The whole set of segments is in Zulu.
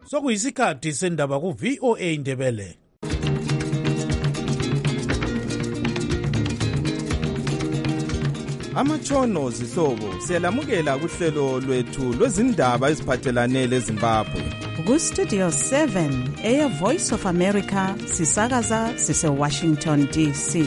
Sokuyisikhathi sendaba ku VOA Indebele. Amatshono zihlobo siyalamukela kuhlelo lwethu lwezindaba eziphathelane leZimbabwe. Ku-Studio 7 Air Voice of America sisakaza sise-Washington DC.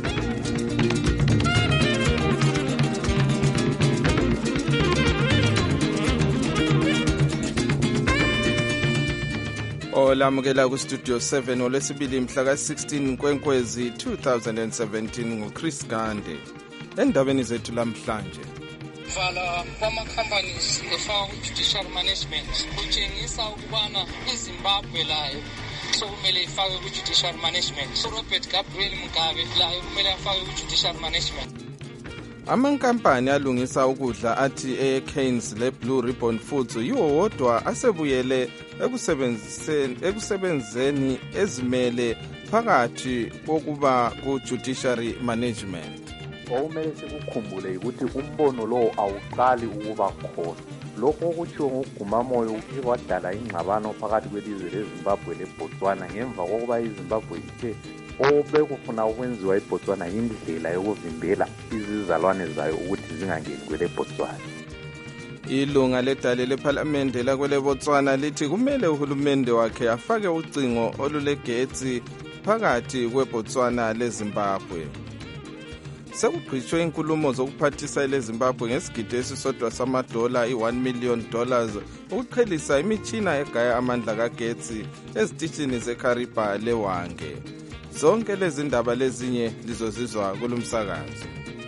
Olamukela ku-Studio 7 olwesibili mhla ka-16 Nkwenkwezi 2017 nguChris Gande. Endabeni zethu lamhlanje, vala kwama-companies efaka ku-judicial management kutshengisa ukubana iZimbabwe layo sokumele ifake ku-judicial management. Robert Gabriel Mugabe layo kumele afake ku-judicial management. Amankampani alungisa ukudla athi eCanes leBlue Ribbon Foods yiwo wodwa asebuyele ekusebenzeni ezimele phakathi kokuba ku-judiciary management. Okumele sikukhumbule ukuthi umbono lo awuqali ukuba khona. Lokho okutshiwo nguGumamoyo kwadala ingxabano phakathi kwelizwe leZimbabwe leBotswana ngemva kokuba iZimbabwe ithe obekufuna ukwenziwa iBotswana indlela yokuvimbela izizalwane zayo ukuthi zingangeni kwele Botswana. Ilunga ledale lePhalamende lakwele Botswana lithi kumele uhulumende wakhe afake ucingo olulegetsi phakathi kweBotswana leZimbabwe. Sekugqitshwe inkulumo zokuphathisa leZimbabwe ngesigidi esisodwa samadola $1 million ukuqhelisa imitshina egaya amandla kagetsi ezitishini zeKariba leWange. Zonke lezi ndaba lezinye lizozizwa kulumsakazo.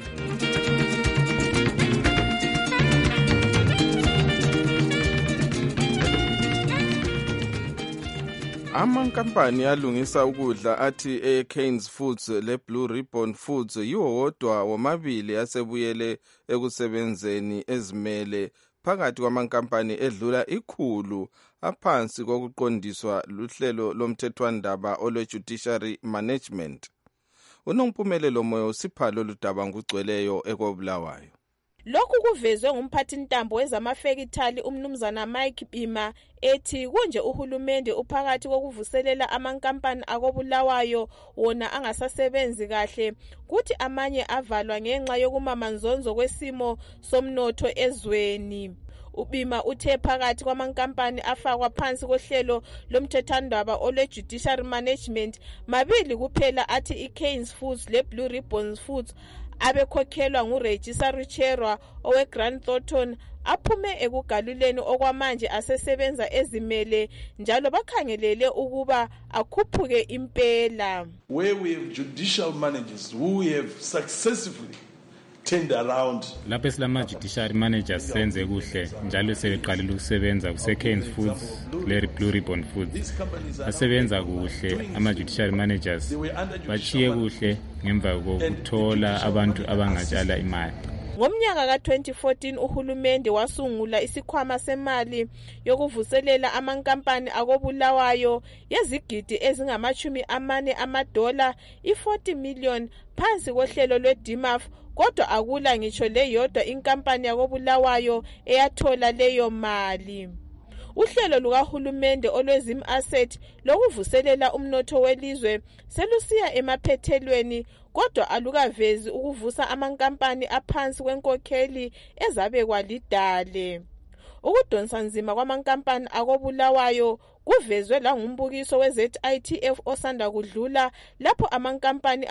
Amankampani alungisa ukudla athi eCanes Foods leBlue Ribbon Foods yiwo wodwa womabili asebuyele ekusebenzeni ezimele phakathi kwamankampani edlula 100 aphansi kokuqondiswa luhlelo lomthethwandaba olwe-judiciary management. Unompumelelo Moyo usiphalo ludaba ngugcweleyo eKobulawayo. Lokhu kuvezwe ngumphathintambo wezamafekithali umnumzana Mike Bima ethi kunje uhulumende uphakathi kokuvuselela amankampani akobulawayo wona angasasebenzi kahle kuthi amanye avalwa ngenxa yokumamanzonzo kwesimo somnotho ezweni. Ubima uthe phakathi kwamankampani afakwa phansi kohlelo lomthethwandaba olwe-judiciary management mabili kuphela athi iCanes Foods leBlue Ribbon Foods abekhokhelwa nguRegisa Rucherwa oweGrant Thornton aphume ekugaluleni okwamanje asesebenza ezimele njalo bakhangelele ukuba akhuphuke impela. Where we have judicial managers who have successfully turned around. Lapho silama-judiciary managers senze kuhle njalo sebeqalile ukusebenza kuseCanes Foods leBlue Ribbon Foods. Asebenza kuhle ama-judiciary managers bachiye kuhle ngemva kokuthola abantu abangatshala imali. Ngomnyaka ka-2014 uhulumende wasungula isikhwama semali yokuvuselela amankampani akobulawayo yezigidi ezingama-40 $40 million phansi kohlelo lwe-DMAF. Kodwa akula ngitsho leyodwa inkampani yakobulawayo eyathola leyo mali. Uhlelo lukahulumende olwezim asset lokuvuselela umnotho welizwe selusiya emaphethelweni kodwa alukavezi ukuvusa amankampani aphansi kwenkokheli ezabekwa lidale. Ukudonsa nzima kwamankampani akobulawayo kuvezwe la ngumbukiso we-ZITF osanda kudlula lapho amankampani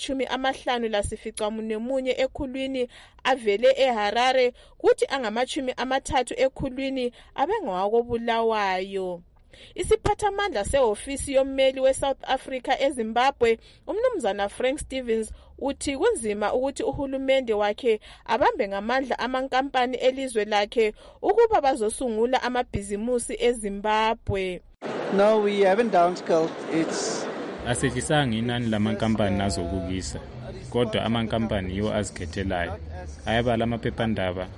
angama-54 ekhulwini avele eHarare kuthi angama-30 ekhulwini abengawakobulawayo. Isiphathamandla sehofisi yommeli weSouth Africa eZimbabwe umnumzana Frank Stevens uthi kunzima ukuthi uhulumende wakhe abambe ngamandla amankampani elizwe lakhe ukuba bazosungula amabhizimusi eZimbabwe. No, we haven't downscaled. Asehlisanga inani lamankampani azobukisa. Kodwa amankampani yiwo azikhethelayo. Ayabala amaphephandaba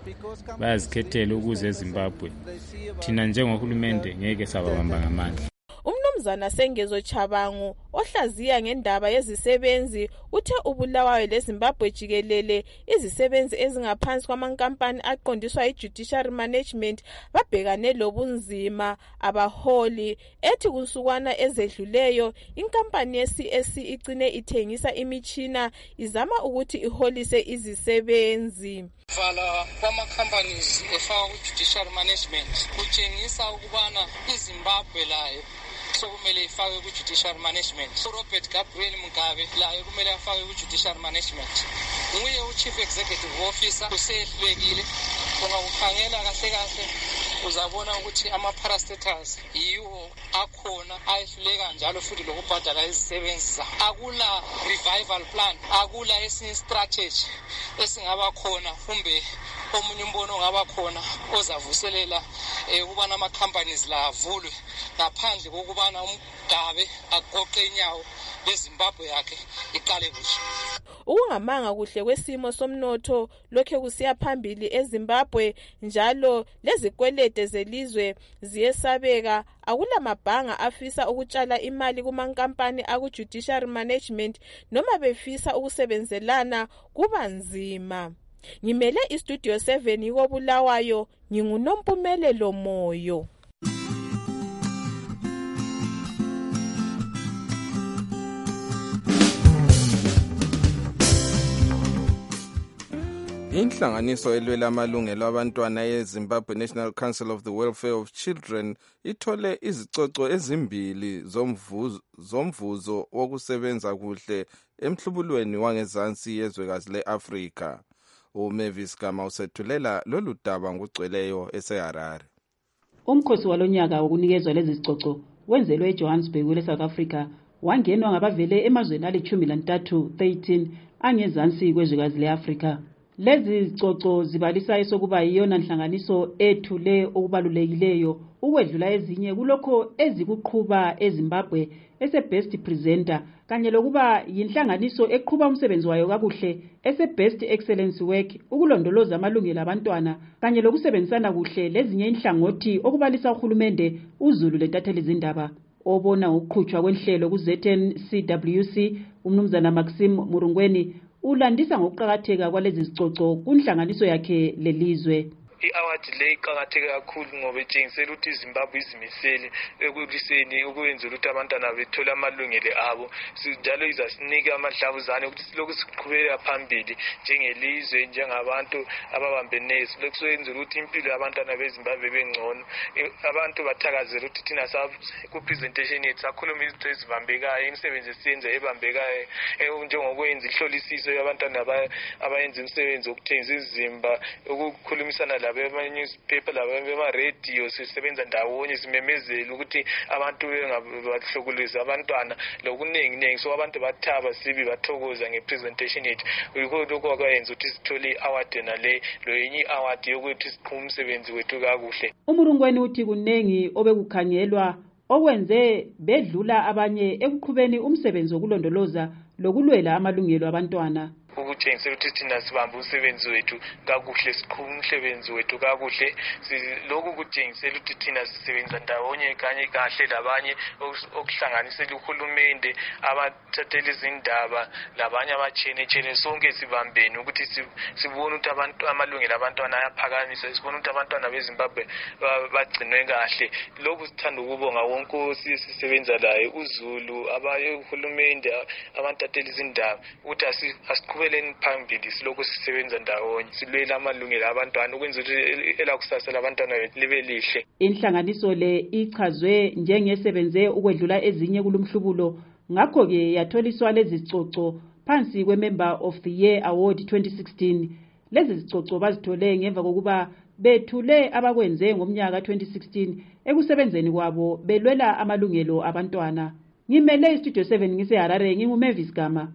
bayazikhethela ukuze eZimbabwe. Thina njengohulumende ngeke sababamba ngamandla. umnumzana Sengezo Chabangu ohlaziya ngendaba yezisebenzi uthe uBulawayo leZimbabwe jikelele izisebenzi ezingaphansi kwamankampani aqondiswa yi-Judiciary Management babhekane lobunzima abaholi ethi kunsukwana ezedluleyo inkampani ye-CSC igcine ithengisa imitshina izama ukuthi iholise izisebenzi. Vala kwama-companies efaka ku-Judiciary Management kutshengisa ukubana iZimbabwe layo sokumele ifake ku-Judiciary Management. Robert Gabriel Mugabe layo kumele afake ku-Judiciary Management. Nguye u-Chief Executive Officer usehlulekile. Ungakukhangela kahle kahle uzabona ukuthi ama-parastatals yiwo akhona ayehluleka njalo futhi lokubhadala izisebenzi zabo. Akula revival plan, akula esinye strategy esingaba khona kumbe omunye umbono ongaba khona ozavuselela ukubana ama-companies la avulwe ngaphandle kokubana uMgabe aqoqe inyawo leZimbabwe yakhe iqale kuhle. Ukungamanga kuhle kwesimo somnotho lokhe kusiya phambili eZimbabwe njalo lezikwelede zelizwe ziyesabeka. Akula mabhanga afisa ukutshala imali kumankampani aku-Judiciary Management noma befisa ukusebenzelana kuba nzima. Ngimele iStudio 7 yikoBulawayo, nginguNompumelelo Moyo. Inhlanganiso elwela amalungelo abantwana yeZimbabwe National Council of the Welfare of Children ithole izicoco ezimbili zomvuzo wokusebenza kuhle emhlubulweni wangezansi yezwekazi leAfrika. uMavis Gama usethulela lolu daba ngugcweleyo eseHarare. Umkhosi walonyaka wokunikezwa lezi zicoco wenzelwe eJohannesburg leSouth Africa wangenwa ngabavele emazweni ali-13 angezansi kwezwekazi leAfrika. Lezi zicoco zibalisa esokuba yiyona nhlanganiso ethule okubalulekileyo ukwedlula ezinye kulokho ezikuqhuba eZimbabwe ese-Best Presenter kanye lokuba yinhlanganiso eqhuba umsebenzi wayo kakuhle ese-Best Excellence Work ukulondoloza amalungelo abantwana kanye lokusebenzisana kuhle lezinye inhlangothi okubalisa uhulumende uZulu lentatheli zindaba. Obona ukuqhutshwa kwenhlelo ku-ZNCWC umnumzana Maxim Murungweni ulandisa ngokuqhakatheka kwalezi zicoco kunhlanganiso yakhe lelizwe. I-award le iqhakatheke kakhulu ngoba etshengisela ukuthi iZimbabwe izimisele ekuliseni ukwenza ukuthi abantwana bethola amalungelo abo. Njalo izasinika amadlavuzane ukuthi silokhu siqhubeka phambili njengelizwe njengabantu ababambeneyo. Silokhu soyenza ukuthi impilo yabantwana beZimbabwe bengcono. Abantu bathakazela ukuthi thina ku-presentation yethu sakhuluma izinto ezibambekayo, imisebenzi esiyenza ebambekayo njengokwenza ihlolisiso yabantwana abayenza imisebenzi wokuthengisa izimba, ukukhulumisana newspaper labema-radio sisebenza ndawonye simemezela ukuthi abantu bengabahlukulisa abantwana lokuningi so abantu bathaba sibi bathokoza ngepresentation yethu. Yikho lokho akwenza ukuthi sithole i-award nale loyenye i-award yokuthi siqhume umsebenzi wethu kakuhle. Umurungweni uthi kunengi obekukhangelwa okwenze bedlula abanye ekuqhubeni umsebenzi wokulondoloza lokulwela amalungelo abantwana. Ukutshengisela ukuthi thina sibambe umsebenzi wethu kakuhle, siqhuba umsebenzi wethu kakuhle. Lokhu kutshengisela ukuthi thina sisebenza ndawonye kanye kahle labanye okuhlanganisela uhulumende, abathatheli izindaba labanye abatshene sonke sibambene ukuthi sibone ukuthi amalungelo abantwana ayaphakanyiswa, sibone ukuthi abantwana beZimbabwe bagcinwe kahle. Lokhu sithanda ukubonga wonke sisebenza laye uZulu, uhulumende, abantatheli izindaba ukuthi asiqhubeleni phambili silokhu sisebenza ndawonye silwela amalungelo abantwana ukwenza ukuthi elakusasa labantwana libe lihle. Inhlanganiso le ichazwe njengesebenze ukwedlula ezinye kulumhlubulo, ngakho ke yatholiswa lezi zicoco phansi kweMember of the Year Award 2016. Lezi zicoco bazithole ngemva kokuba bethule abakwenze ngomnyaka 2016 ekusebenzeni kwabo belwela amalungelo abantwana. Ngimele iStudio 7 ngiseHarare, nginguMavis Gama.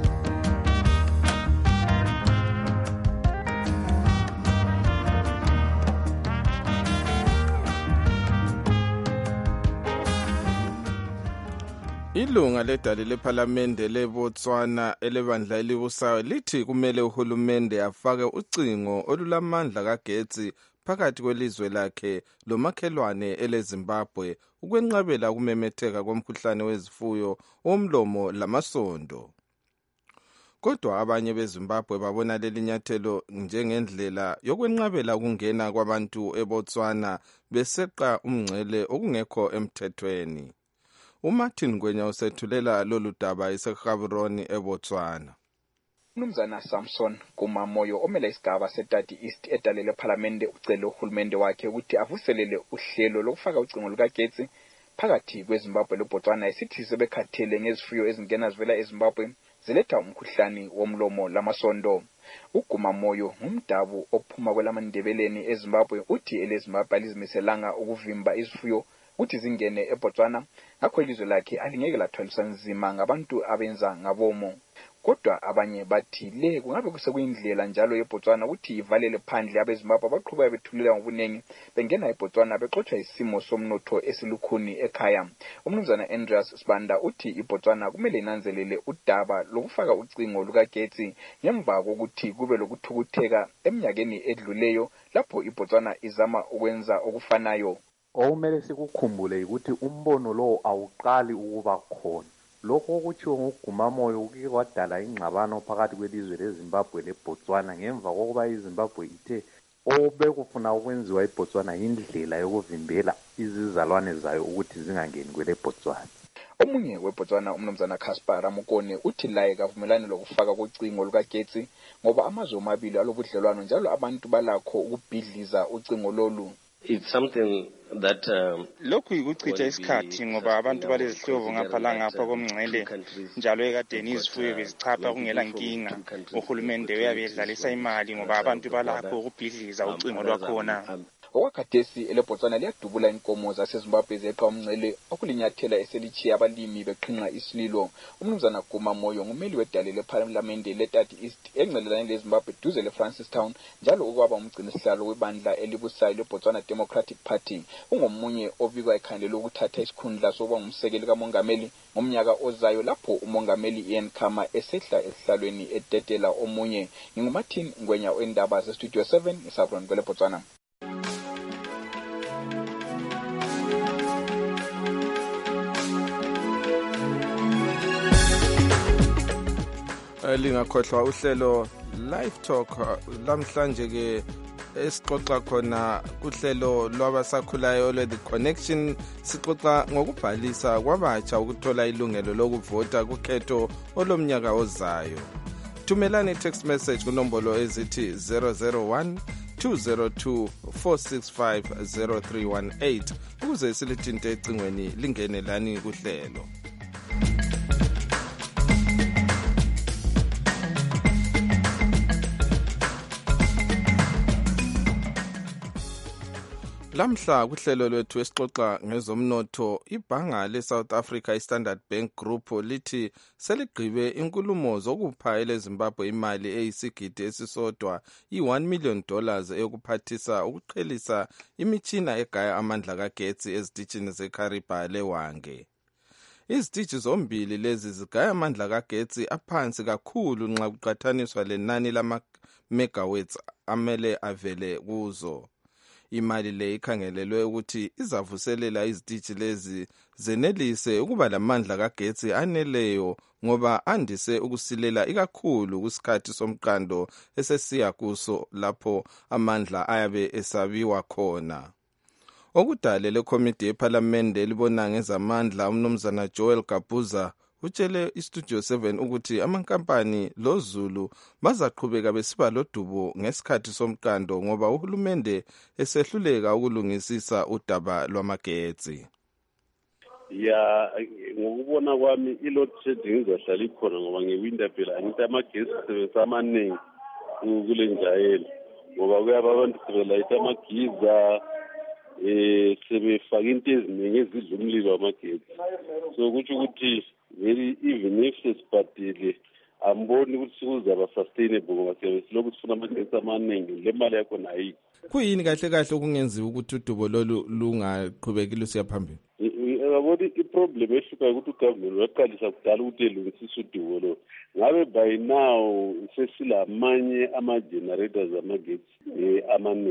Ilunga ledale lePhalamende leBotswana elebandla elibusayo lithi kumele uhulumende afake ucingo olulamandla kagetsi phakathi kwelizwe lakhe lomakhelwane eleZimbabwe ukwenqabela ukumemetheka komkhuhlane wezifuyo womlomo lamasondo. Kodwa abanye beZimbabwe babona leli nyathelo njengendlela yokwenqabela ukungena kwabantu eBotswana beseqa umngcele okungekho emthethweni. uMartin Ngwenya usethulela lolu daba eseGaborone eBotswana. Mnumzana Samson Kumamoyo omela isigaba seTati East edalele eParliamente ucele uhulumende wakhe ukuthi avuselele uhlelo lokufaka ucingo lukagetsi phakathi kweZimbabwe leBotswana esithi sebekhathele ngezifuyo ezingena zivela eZimbabwe ziletha umkhuhlane womlomo lamasondo. uGumamoyo ngumdabu ophuma kwelaMandebeleni eZimbabwe uthi eleZimbabwe alizimiselanga ukuvimba izifuyo ukuthi zingene eBotswana ngakho ilizwe lakhe alingeke lathwalisa nzima ngabantu abenza ngabomo. Kodwa abanye bathi le kungabe kusekuyindlela njalo yeBotswana ukuthi ivalele phandle abeZimbabwe abaqhubeka bethulela ngobunengi bengena eBotswana bexotsha isimo somnotho esilukhuni ekhaya. Umnumzana Andreas Sibanda uthi iBotswana kumele inanzelele udaba lokufaka ucingo lukagetsi ngemva kokuthi kube lokuthukutheka eminyakeni edluleyo lapho iBotswana izama ukwenza okufanayo. Okumele sikukhumbule ukuthi umbono lo awuqali ukuba khona. Lokho okutshiwo nguGumamoyo kuke kwadala ingxabano phakathi kwelizwe leZimbabwe leBotswana ngemva kokuba iZimbabwe ithe obekufuna ukwenziwa iBotswana indlela yokuvimbela izizalwane zayo ukuthi zingangeni kweleBotswana. Omunye weBotswana umnumzana Caspar Ramukone uthi laye kavumelani lokufaka ucingo lukagetsi ngoba amazwe omabili alobudlelwano njalo abantu balakho ukubhidliza ucingo lolu. It's something that lokhu ikuchitha isikhathi ngoba abantu balezihlobo ngapha la ngapha komngcele njalo ekadeni izifuyo bezichapha kungela nkinga. Uhulumende uyabedlalisa imali ngoba abantu balakho ukubhidliza ucingo lwakhona. Okwakhathesi eleBotswana liyadubula inkomo zaseZimbabwe zeqa umngcele okulinyathela eselichiya abalimi beqhinqa isililo. Umnumzana Gumamoyo ngumeli wedalele eParliamente leTati East engcelelane leZimbabwe duze leFrancistown njalo ukwaba umgcinisihlalo webandla elibusayo leBotswana Democratic Party. Ungomunye obikwa ekhandela ukuthatha isikhundla sokuba ngumsekeli kamongameli ngomnyaka ozayo lapho umongameli Ian Khama esehla esihlalweni etetela omunye. NginguMartin Ngwenya endaba zeStudio 7 eGaborone kweleBotswana. Lingakhohlwa uhlelo Live Talk lamhlanje ke esixoxa khona kuhlelo lwabasakhulayo lwe-The Connection. Sixoxa ngokubhalisa kwabatsha ukuthola ilungelo lokuvota kukhetho olomnyaka ozayo. Thumelani i-text message kunombolo ezithi 001 202 465 0318 ukuze silithinte ecingweni lingene lani kuhlelo. Lamhla kuhlelo lwethu esixoxa ngezomnotho, ibhanga leSouth Africa iStandard Bank Group lithi seligqibe inkulumo zokupha eleZimbabwe imali eyisigidi esisodwa $1 million eyokuphathisa ukuqhelisa imitshina egaya amandla kagetsi ezitishini zeKariba leWange. Izitshi zombili lezi zigaya amandla kagetsi aphansi kakhulu nxa kuqathaniswa lenani lama-megawatts amele avele kuzo. Imali le ikhangelelwe ukuthi izavuselela izitshi lezi zenelise ukuba lamandla kagetsi aneleyo ngoba andise ukusilela ikakhulu kusikhathi somqando esesiya kuso lapho amandla ayabe esabiwa khona. Okudale lekomiti yeParliamente elibona ngezamandla umnumzana Joel Gabuza utshele iStudio 7 ukuthi amankampani loZulu bazaqhubeka besiba lodubo ngesikhathi somqando ngoba uhulumende esehluleka ukulungisisa udaba lwamagetsi. Ya ngokubona kwami i-load shedding izahlala ikhona ngoba ngewinda phela angithi amagetsi sebenzisa amaningi kule njayelo ngoba kuyaba abantu sebelayitha amagiza sebefaka into eziningi ezidla umlilo wamagetsi. So kutsho ukuthi even if sesibhadile amboni ukuthi sikuzaba sustainable ngoba siyabe silokhu sifuna amagetsi amaningi le mali yakhona ayikho. Kuyini kahle kahle okungenziwa ukuthi udubo lolu lungaqhubeki lusiya phambili? Yabona iproblem ehluka ukuthi ugovernment waqalisa kudala ukuthi elungisise udubo lo. Ngabe by now sesilamanye ama-generators amagetsi amaningi.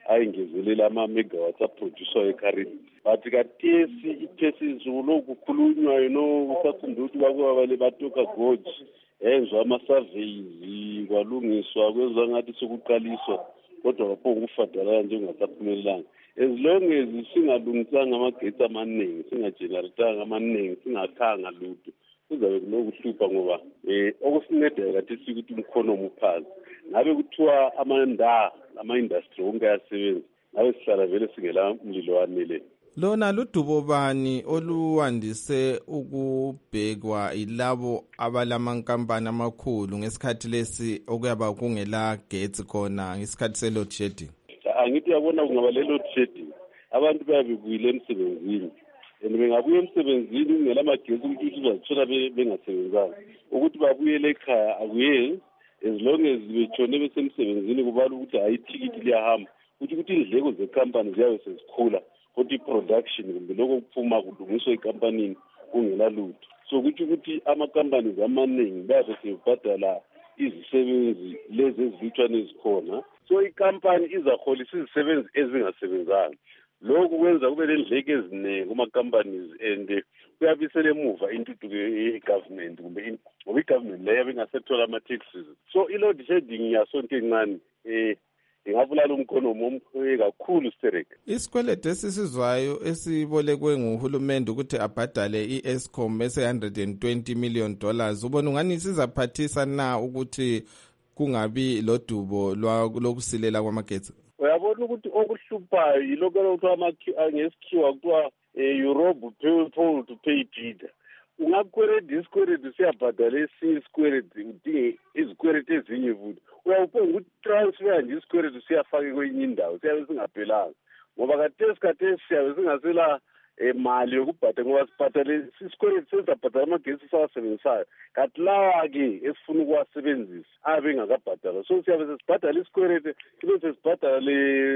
ayingezelela ama-megawatts aproducwayo currently. But kathesi iphesi loku kukhulunywayo usakhumbula ukuthi bakwabale batoka gorge enziwa ama-surveys kwalungiswa kwenziwa ngathi sokuqaliswa kodwa kaphonge ukufadalala njengasaphumelelanga. As long as singalungisanga amagetsi amaningi, singageneratanga amaningi, singakhanga lutho, kuzabe kunokuhlupha ngoba okusincedeka kathesi ukuthi umkhonomi uphansi. Ngabe kuthiwa ama-industry wonke ayasebenza, ngabe sihlala vele singela mlilo wanele. Lona ludubo bani oluwandise ukubhekwa ilabo abalamankampani amakhulu ngesikhathi lesi okuyaba kungela getsi khona ngesikhathi se-load shedding? Angithi yabona kungaba le-load shedding, abantu bayabekuyile emsebenzini, and bengabuya emsebenzini kungela magetsi ukuthi bazithola bengasebenzanga. Ukuthi babuyele ekhaya akuyeli, as long as betshone besemsebenzini kubala ukuthi hayi ithikithi liyahamba, ukuthi indleko zekhampani ziyabe sezikhula, kodwa i-production kumbe lokho kuphuma kulungiswa ekampanini kungela lutho. So ukuthi ama-companies amaningi bayabe sebebhadala izisebenzi lezi ezilutshwane ezikhona, so ikampani izaholisa izisebenzi ezingasebenzanga. Lokhu kwenza kube nendleko eziningi kuma-companies and kuyabisela emuva intuthuko ye-government kumbe ngoba i-government leyo bengasethola ama-taxes. So i-load shedding yasonto encane ingabulala umkhonomi kakhulu Sterek. Isikweletu esisizwayo esibolekwe nguhulumende ukuthi abhadale i-Eskom ese$120 million, ubona ungani sizaphathisa na ukuthi kungabi lodubo lokusilela kwamagetsi? Uyabona ukuthi okuhluphayo yilokho kuthiwa ngesikhiwa kuthiwa Europe people to pay bidder. Ungakweredi isikweletu siyabhadala esinye isikweletu udinge izikweletu ezinye futhi. Uyawuphonga ukuthi transfer nje isikweletu siyafake kwenye indawo siyabe singaphelanga ngoba kathesi siyabe singasela mali yokubhadala ngoba sibhadale isikweletu sesabhadala amagetsi sawasebenzisayo kanti lawa-ke esifuna ukuwasebenzisa abe engakabhadala. So siyabe sesibhadala isikweletu sibe sesibhadala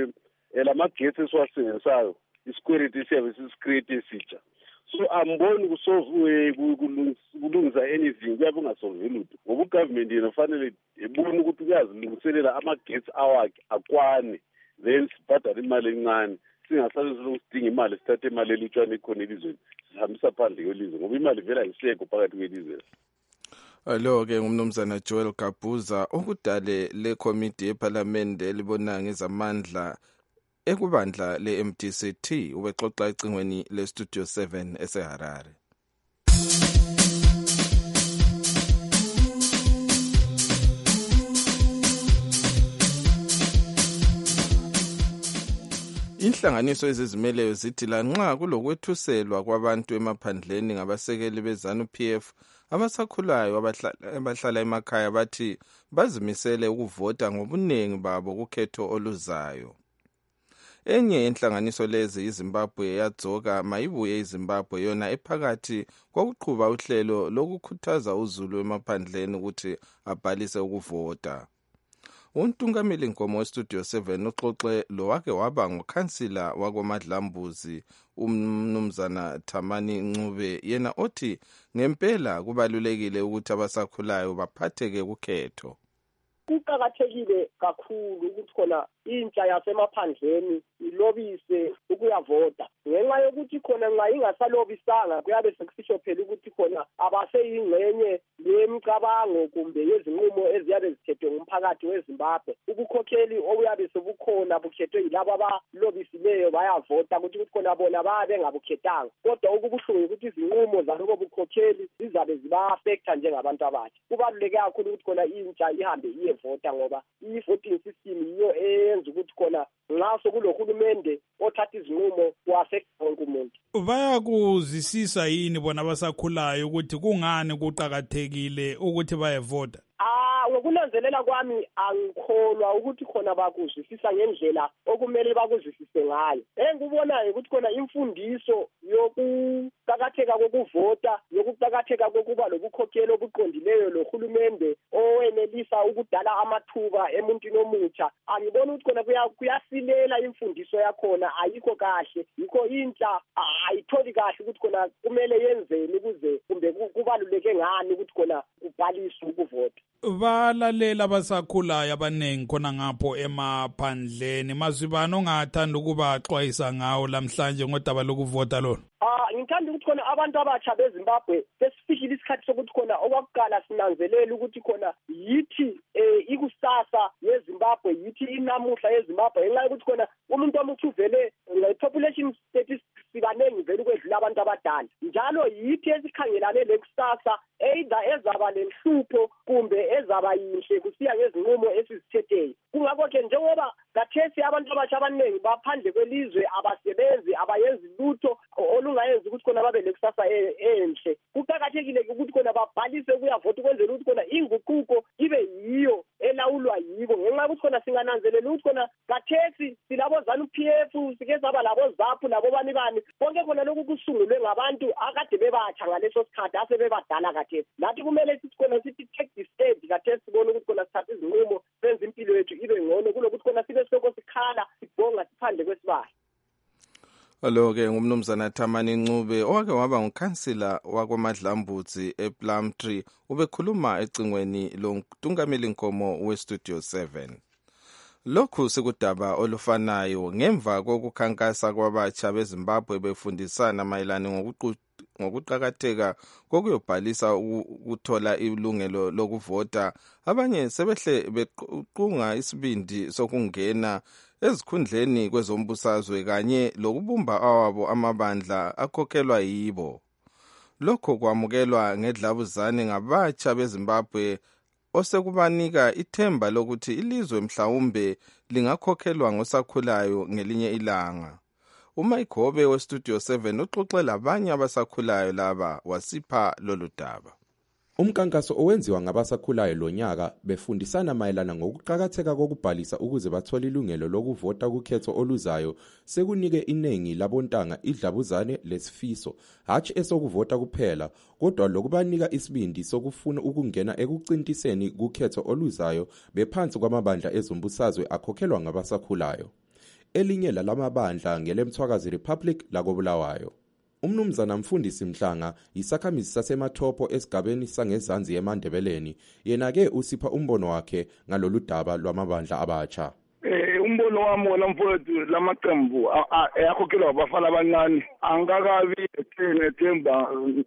lamagetsi esiwasebenzisayo, isikweletu siyabe sisicreate esitsha. So amboni kulungisa anything kuyabe ungasolve lutho ngoba ugovernment yena ufanele ebone ukuthi kuyazilungiselela amagetsi awakhe akwane, then sibhadale imali encane, singasale sidinga imali sithathe imali elutshwane ekhona elizweni sihambisa phandle kwelizwe ngoba imali vele ayisekho phakathi kwelizwe. Lo-ke ngumnumzana Joel Gabuza okudale lekomiti yePhalamende elibona ngezamandla ekubandla le-MDCT ubexoxa ecingweni le-Studio 7 eseHarare. Inhlanganiso ezizimeleyo zithi lanxa kulokwethuselwa kwabantu emaphandleni ngabasekeli beZANU-PF, abasakhulayo abahlala emakhaya bathi bazimisele ukuvota ngobuningi babo kukhetho oluzayo. Enye inhlanganiso lezi iZimbabwe yadzoka mayibuye iZimbabwe yona ephakathi kokuqhuba uhlelo lokukhuthaza uZulu emaphandleni ukuthi abhalise ukuvota. Untungameli Nkomo weStudio 7 uxoxe lo wake waba ngukhansila wakoMadlambuzi umnumzana Thamani Ncube yena othi ngempela kubalulekile ukuthi abasakhulayo baphatheke kukhetho. Kuqakathekile kakhulu ukuthi khona intsha yasemaphandleni ilobise ukuyavota ngenxa yokuthi khona nxa ingasalobisanga kuyabe sekusisho phela ukuthi khona abaseyingxenye yemicabango kumbe yezinqumo eziyabe zithethwe ngumphakathi weZimbabwe. Ubukhokheli obuyabe sebukhona bukhethwe yilabo abalobisileyo bayavota ukuthi khona bona babe ngabukhethanga, kodwa okubuhlungu ukuthi izinqumo zalobo bukhokheli zizabe ziba-affecta njengabantu abatsha. Kubaluleke kakhulu ukuthi khona intsha ihambe iyevota ngoba i-voting system yiyo eyenza ukuthi khona nxa sokulohulumende othatha izinqumo ku-affecta wonke umuntu. Bayakuzwisisa yini bona abasakhulayo ukuthi kungani kuqakathekile ukuthi bayevota? Ngokunanzelela kwami angikholwa ukuthi khona bakuzwisisa ngendlela okumele bakuzwisise ngayo. Engikubonayo ukuthi khona imfundiso yokuqakatheka kokuvota, yokuqakatheka kokuba lobukhokheli obuqondileyo lohulumende owenelisa ukudala amathuba emuntwini omutsha, angibona ukuthi khona kuyasilela imfundiso yakhona ayikho kahle. Yikho intsha ayitholi kahle ukuthi khona kumele yenzeni ukuze kumbe kubaluleke ngani ukuthi khona kubhaliswe ukuvota. balalela abasakhulayo abaningi khona ngapho emaphandleni. Mazibani ongathanda ukubaxwayisa ngawo lamhlanje ngodaba lokuvota lona? Ngithanda ukuthi khona abantu abatsha beZimbabwe sesifikile isikhathi sokuthi khona okwakuqala sinanzelela ukuthi khona yithi ikusasa yeZimbabwe, yithi inamuhla yeZimbabwe, ngenxa yokuthi khona umuntu omuthi uvele population statistics sibaningi vele ukwedlula abantu abadala, njalo yithi esikhangelane lekusasa either ezaba lenhlupho kumbe ezaba yinhle kusiya ngezinqumo esizithethe. Kungakho-ke njengoba kathesi abantu abasha abaningi baphandle kwelizwe abasebenzi abayenzi lutho olungayenzi ukuthi khona babe lekusasa enhle, kuqakathekile ukuthi khona babhalise ukuyavota ukwenzela ukuthi khona inguquko ibe yiyo elawulwa yibo, ngenxa yokuthi khona singananzelela ukuthi khona kathesi silabo ZANU-PF, sike saba labo ZAPU labo bani bonke khona lokhu kusungulwe ngabantu akade bebatsha ngaleso sikhathi asebebadala kathesi. Nathi kumele sithi khona sithi take the stand kathesi sibone ukuthi khona sithatha izinqumo senze impilo yethu ibe ngcono kulokuthi khona sibe siloko sikhala sibhonga siphandle kwesibali. Alo-ke ngumnumzana Thamani Ncube owake waba ngukhansila wakwaMadlambudzi ePlumtree, ubekhuluma ecingweni lontungameli nkomo weStudio 7. Lokhu sekudaba olufanayo ngemva kokukhankasa kwabatsha beZimbabwe befundisana mayelana ngokuqakatheka kokuyobhalisa ukuthola ilungelo lokuvota. Abanye sebehle bequnga isibindi sokungena ezikhundleni kwezombusazwe kanye lokubumba awabo amabandla akhokhelwa yibo. Lokho kwamukelwa ngedlabuzane ngabatsha beZimbabwe osekubanika ithemba lokuthi ilizwe mhlawumbe lingakhokhelwa ngosakhulayo ngelinye ilanga. uMayigobe weStudio 7 uxoxela abanye abasakhulayo laba wasipha lolu daba. Umkankaso owenziwa ngabasakhulayo lonyaka befundisana mayelana ngokuqhakatheka kokubhalisa ukuze bathole ilungelo lokuvota kukhetho oluzayo sekunike inengi labontanga idlabuzane lesifiso hatshi esokuvota kuphela kodwa lokubanika isibindi sokufuna ukungena ekucintiseni kukhetho oluzayo bephansi kwamabandla ezombusazwe akhokhelwa ngabasakhulayo. Elinye lalamabandla ngelemthwakazi Republic lakobulawayo. Umnumzana Mfundisi Mhlanga isakhamizi saseMathopo esigabeni sangezansi eMandebeleni yena-ke usipha umbono wakhe ngalolu daba lwamabandla abatsha. Umbono wami wona mfowethu lamaqembu ayakhokhelwa abafana abancane angakabi ethemba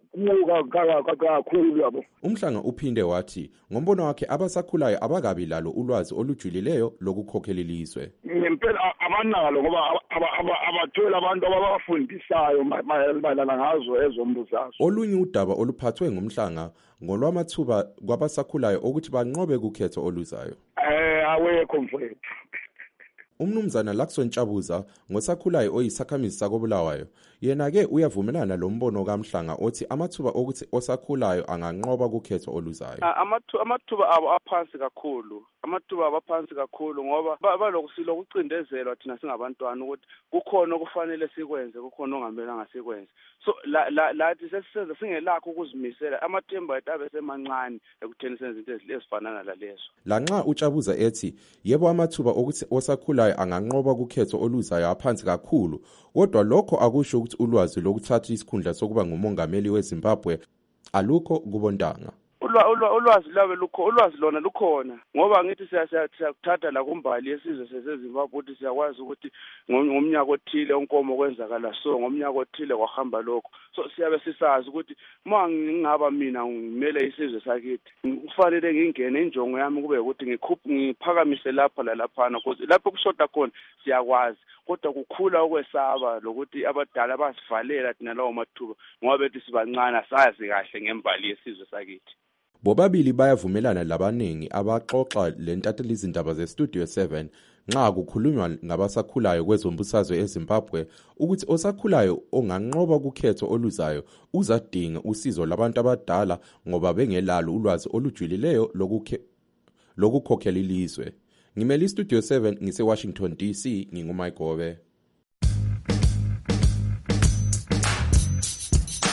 kuka kakhulu yabo. Umhlanga uphinde wathi ngombono wakhe abasakhulayo abakabi lalo ulwazi olujulileyo lokukhokhela ilizwe. Ngempela abanalo ngoba abathola abantu ababafundisayo mayelana ngazo ezombuzazo. Olunye udaba oluphathwe ngumhlanga ngolwamathuba kwabasakhulayo ukuthi banqobe kukhetho oluzayo. Awekho mfowethu. Umnumzana Lakson Chabuza ngosakhulayo oyisakhamizi sakobulawayo yena-ke uyavumelana lo mbono kaMhlanga othi amathuba okuthi osakhulayo anganqoba kukhetho oluzayo. Amathuba abo aphansi kakhulu. Amathuba abo aphansi kakhulu ngoba balokucindezelwa thina singabantwana ukuthi kukhona okufanele sikwenze kukhona ongamelanga sikwenze. So lathi sesisenza singelakho ukuzimisela amathemba ethu abe semancane ekutheni senze izinto ezifana nalezo. Lanxa uChabuza ethi yebo amathuba okuthi osakhulayo anganqoba kukhetho oluzayo aphansi kakhulu kodwa lokho akusho ukuthi ulwazi lokuthatha isikhundla sokuba ngumongameli weZimbabwe alukho kubontanga. Ulwazi labe ulwazi lona lukhona ngoba ngithi siyakuthatha la kumbali yesizwe seZimbabwe ukuthi siyakwazi ukuthi ngomnyaka othile onkomo kwenzakala so ngomnyaka othile kwahamba lokho so siyabe sisazi ukuthi uma ngingaba mina ngimele isizwe sakithi kufanele ngingene injongo yami kube ukuthi ngiphakamise lapha lalaphana because lapho kushoda khona siyakwazi kodwa kukhula okwesaba lokuthi abadala basivalela thina lawo mathuba ngoba bethi sibancane sazi kahle ngembali yesizwe sakithi. Bobabili bayavumelana labaningi abaxoxa lentatheli izindaba zeStudio 7 nxa kukhulunywa ngabasakhulayo kwezombusazwe eZimbabwe ukuthi osakhulayo onganqoba kukhetho oluzayo uzadinga usizo labantu abadala ngoba bengelalo ulwazi olujulileyo lokukhokhela ilizwe. Ngimeli Studio 7 ngise-Washington DC nginguMayigobe.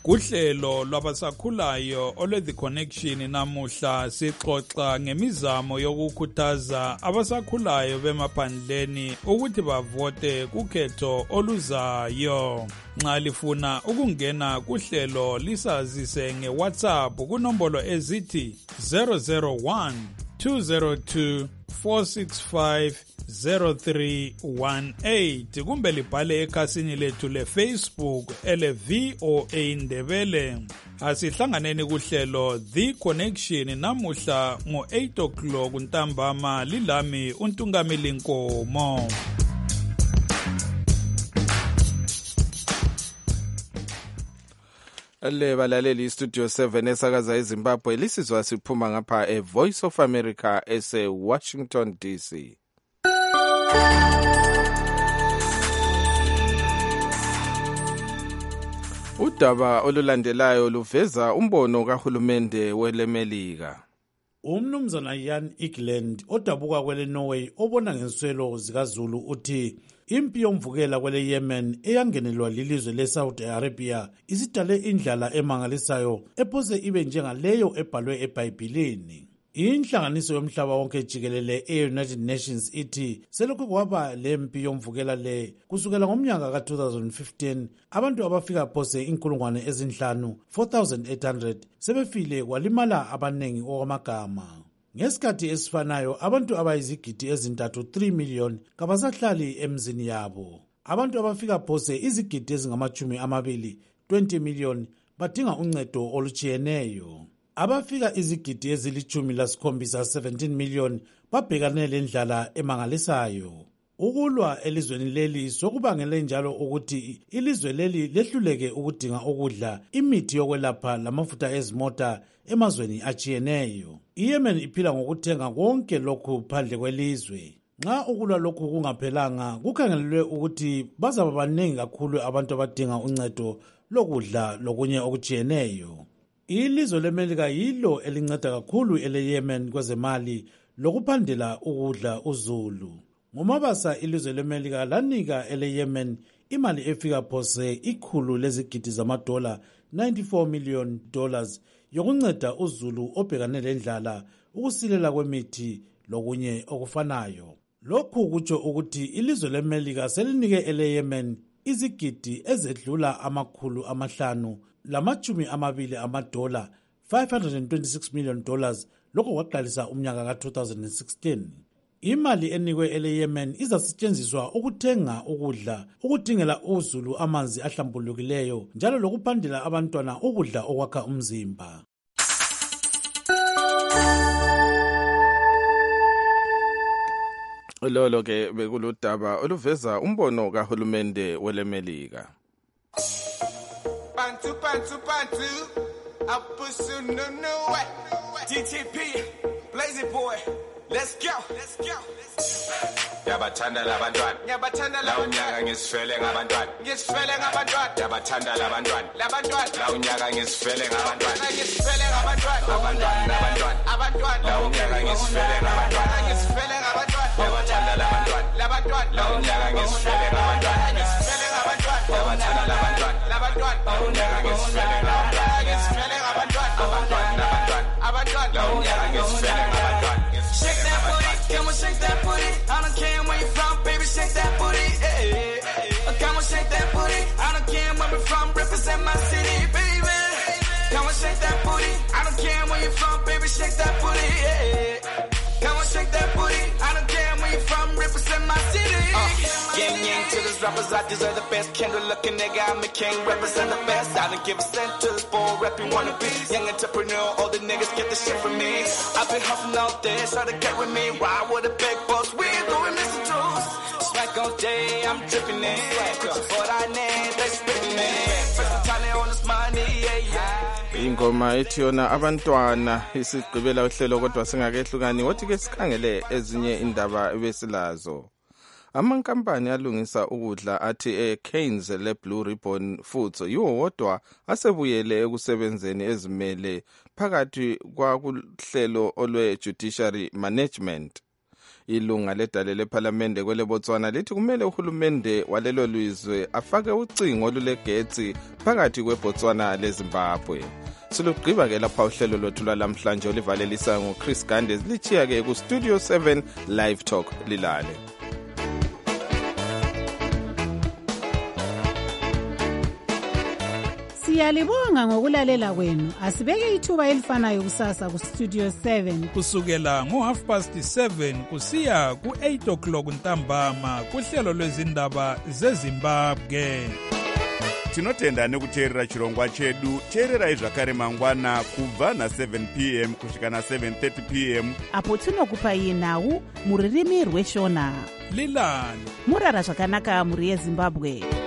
Kuhlelo lwabasakhulayo olwe-The Connection namuhla sixoxa ngemizamo yokukhuthaza abasakhulayo bemaphandleni ukuthi bavote kukhetho oluzayo. Nxa lifuna ukungena kuhlelo lisazise ngeWhatsApp kunombolo ezithi 001 202 465 0318 kumbe libhale ekhasini lethu leFacebook ele-VOA Ndebele. Asihlanganeni kuhlelo The Connection namuhla ngo-8 o'clock ntambama lilami uNtungamili Nkomo. Le balaleli Studio 7 esakaza eZimbabwe lisizwa siphuma ngapha eVoice of America ese-Washington DC. Udaba olulandelayo luveza umbono kahulumende welemelika. Umnumzana Jan Egeland odabuka kwele Norway obona ngenswelo zikaZulu uthi impi yomvukela kwele Yemen eyangenelwa lilizwe leSaudi Arabia isidale indlala emangalisayo ephose ibe njengaleyo ebhalwe eBhayibhelini. Inhlanganiso yomhlaba wonke jikelele e-United Nations ithi selokhu kwaba lempi yomvukela le kusukela ngomnyaka ka-2015 abantu abafika phose 5,4800 sebefile kwalimala abanengi okwamagama. Ngesikhathi esifanayo abantu abayizigidi ezintathu 3 million kabasahlali emzini yabo. Abantu abafika phose izigidi ezingama-20 million badinga uncedo olutshiyeneyo. Abafika izigidi ezili-17 million babhekane lendlala emangalisayo. Ukulwa elizweni leli sokubangele njalo ukuthi ilizwe leli lehluleke ukudinga ukudla, imithi yokwelapha lamafutha ezimota emazweni atshiyeneyo. IYemen iphila ngokuthenga konke lokhu phandle kwelizwe. Nxa ukulwa lokhu kungaphelanga kukhangelelwe ukuthi bazaba baningi kakhulu abantu abadinga uncedo lokudla lokunye okutshiyeneyo. Ilizwe leMelika yilo elinceda kakhulu ele-Yemen kwezemali lokuphandela ukudla uzulu. Ngomabasa ilizwe leMelika lanika ele-Yemen imali efika phose $100 $94 million yokunceda uzulu obhekane lendlala, ukusilela kwemithi lokunye okufanayo. Lokhu kutsho ukuthi ilizwe leMelika selinike ele-Yemen izigidi ezedlula $520 $526 million lokho kwaqalisa umnyaka ka-2016. Imali enikwe ele-Yemen izasetshenziswa ukuthenga ukudla, ukudingela uzulu amanzi ahlambulukileyo njalo lokuphandela abantwana ukudla okwakha umzimba. Lolo ke bekuludaba oluveza umbono kahulumende welemelika. Pantu, Apusu no way. DTP, Blazy Boy, let's go. Yabathanda labantwana, la unyaka ngisifele ngabantwana, yabathanda labantwana, la unyaka ngisifele ngabantwana, abantwana, la unyaka ngisifele ngabantwana, yabathanda labantwana, la unyaka ngisifele ngabantwana, yabathanda labantwana, la unyaka ngisifele ngabantwana, shake that booty, come on shake that booty. I don't care where you from, baby, shake that booty. Hey, come on shake that booty. I don't care where we from, represent my city, baby. Come on shake that booty. I don't care where you from, baby, shake that booty. Hey, come on shake that booty. I don't care where you from, represent my city. Yang to these rappers, I deserve the best. Kendall looking nigga, I'm a king, represent the best. I don't give a cent to this bull rapping wannabes. Young entrepreneur, all the niggas get the shit from me. I've been hustling all day, try to get with me. Ride with a big boss, we ain't doing Mr. Juice. Smack all day, I'm dripping in. What I need, they spitting in. First time on this money, yeah. Ingoma ethi yona abantwana isigqibela uhlelo kodwa singakehlukani wothi ke sikhangele ezinye indaba ebesilazo. Amankampani alungisa ukudla athi Canes le Blue Ribbon Foods yiwo wodwa asebuyele ekusebenzeni ezimele phakathi kwakuhlelo olwe judiciary management. Ilunga ledale lephalamende kwele Botswana lithi kumele uhulumende walelo lizwe afake ucingo olulegetsi phakathi kweBotswana leZimbabwe. Silugqiba ke lapha uhlelo lwethu lwalamhlanje olivalelisa ngoChris Gande lichiya ke ku Studio 7 Live Talk lilale. Siyalibonga ngokulalela kwenu. Asibeke ithuba elifanayo kusasa ku Studio 7 kusukela ngo7:30 kusiya ku8:00 ntambama kuhlelo lwezindaba zeZimbabwe. Tinotenda nekuteerera chirongwa chedu. Teererai zvakare mangwana kubva na7 p.m. kusvika na7:30 p.m. apo tinokupai nhau muririmi rweshona. Lilani murara zvakanaka muri yeZimbabwe.